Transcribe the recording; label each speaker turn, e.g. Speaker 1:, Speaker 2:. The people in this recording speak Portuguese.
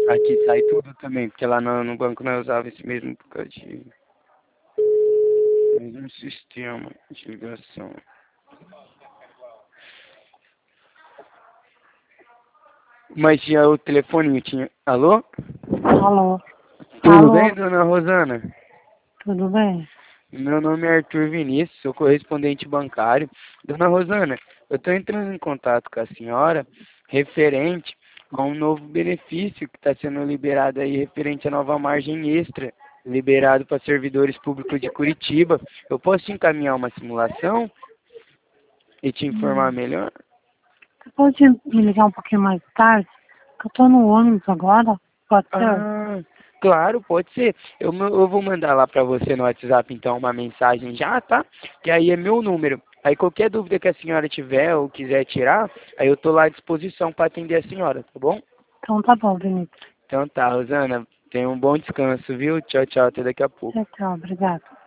Speaker 1: Aqui sai tudo também, porque lá no banco nós usava esse mesmo aplicativo. Mesmo sistema de ligação. Mas tinha o telefoninho, tinha... Alô?
Speaker 2: Alô?
Speaker 1: Tudo
Speaker 2: Alô?
Speaker 1: bem, dona Rosana?
Speaker 2: Tudo bem?
Speaker 1: Meu nome é Arthur Vinícius, sou correspondente bancário. Dona Rosana, eu estou entrando em contato com a senhora referente a um novo benefício que está sendo liberado aí, referente à nova margem extra, liberado para servidores públicos de Curitiba. Eu posso te encaminhar uma simulação e te informar melhor?
Speaker 2: Você pode me ligar um pouquinho mais tarde? Que eu tô no ônibus agora. Pode ser?
Speaker 1: Ah, claro, pode ser. Eu vou mandar lá para você no WhatsApp, então, uma mensagem já, tá? Que aí é meu número. Aí qualquer dúvida que a senhora tiver ou quiser tirar, aí eu tô lá à disposição para atender a senhora, tá bom?
Speaker 2: Então tá bom, Vinícius.
Speaker 1: Então tá, Rosana, tenha um bom descanso, viu? Tchau, tchau, até daqui a pouco.
Speaker 2: Tchau, tchau. Obrigada.